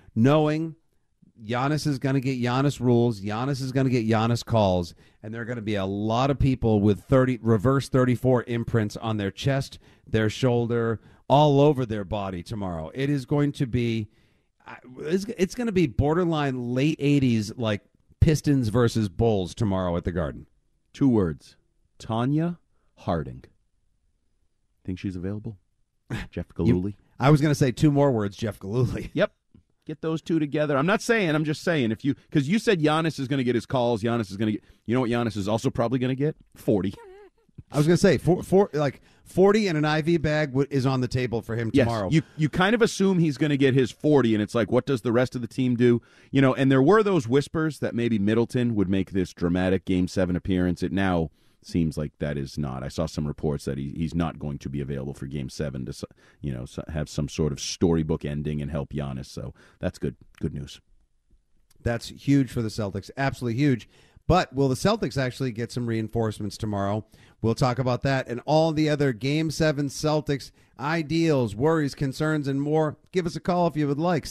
knowing Giannis is going to get Giannis rules, Giannis is going to get Giannis calls, and there are going to be a lot of people with reverse 34 imprints on their chest, their shoulder, all over their body tomorrow. It is going to be it's going to be borderline late 80s, like Pistons versus Bulls tomorrow at the Garden. 2 words. Tanya Harding. Think she's available? Jeff Gillooly. I was going to say 2 more words, Jeff Gillooly. Yep. Get those 2 together. I'm just saying, because you said Giannis is going to get his calls, Giannis is going to get, you know what Giannis is also probably going to get? 40. I was going to say, 40 and an IV bag is on the table for him tomorrow. Yes, you kind of assume he's going to get his 40, and it's like, what does the rest of the team do? You know, and there were those whispers that maybe Middleton would make this dramatic Game 7 appearance. It now seems like that is not. I saw some reports that he's not going to be available for Game 7 to, have some sort of storybook ending and help Giannis. So that's good news. That's huge for the Celtics. Absolutely huge. But will the Celtics actually get some reinforcements tomorrow? We'll talk about that and all the other Game 7 Celtics ideals, worries, concerns, and more. Give us a call if you would like.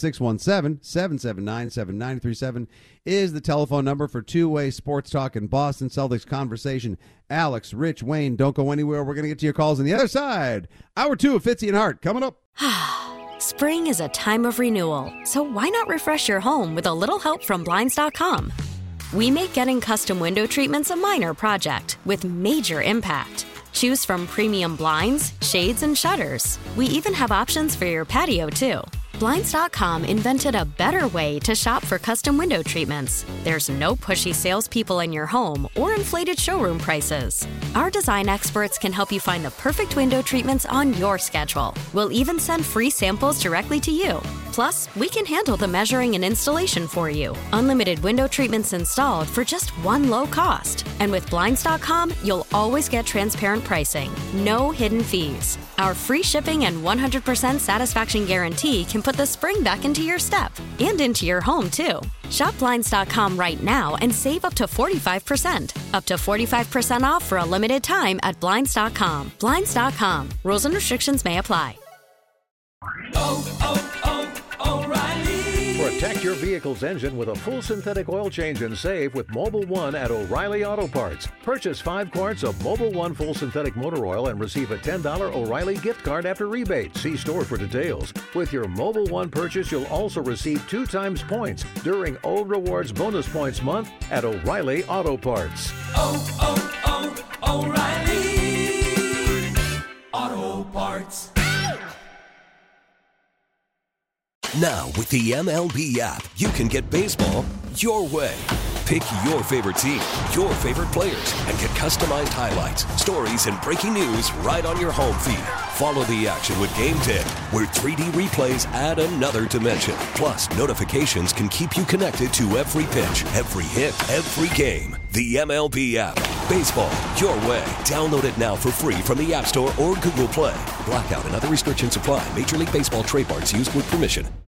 617-779-7937 is the telephone number for two-way sports talk and Boston Celtics conversation. Alex, Rich, Wayne, don't go anywhere. We're going to get to your calls on the other side. Hour 2 of Fitzy and Hart coming up. Spring is a time of renewal, so why not refresh your home with a little help from Blinds.com? We make getting custom window treatments a minor project with major impact. Choose from premium blinds, shades, and shutters. We even have options for your patio, too. Blinds.com invented a better way to shop for custom window treatments. There's no pushy salespeople in your home or inflated showroom prices. Our design experts can help you find the perfect window treatments on your schedule. We'll even send free samples directly to you. Plus, we can handle the measuring and installation for you. Unlimited window treatments installed for just one low cost. And with Blinds.com, you'll always get transparent pricing. No hidden fees. Our free shipping and 100% satisfaction guarantee can put the spring back into your step and into your home, too. Shop Blinds.com right now and save up to 45%. Up to 45% off for a limited time at Blinds.com. Blinds.com. Rules and restrictions may apply. O'Reilly. Protect your vehicle's engine with a full synthetic oil change and save with Mobil 1 at O'Reilly Auto Parts. Purchase 5 quarts of Mobil 1 full synthetic motor oil and receive a $10 O'Reilly gift card after rebate. See store for details. With your Mobil 1 purchase, you'll also receive 2 times points during O Rewards Bonus Points Month at O'Reilly Auto Parts. O'Reilly Auto Parts. Now, with the MLB app, you can get baseball your way. Pick your favorite team, your favorite players, and get customized highlights, stories, and breaking news right on your home feed. Follow the action with Game 10, where 3D replays add another dimension. Plus, notifications can keep you connected to every pitch, every hit, every game. The MLB app. Baseball your way. Download it now for free from the App Store or Google Play. Blackout and other restrictions apply. Major League Baseball trademarks used with permission.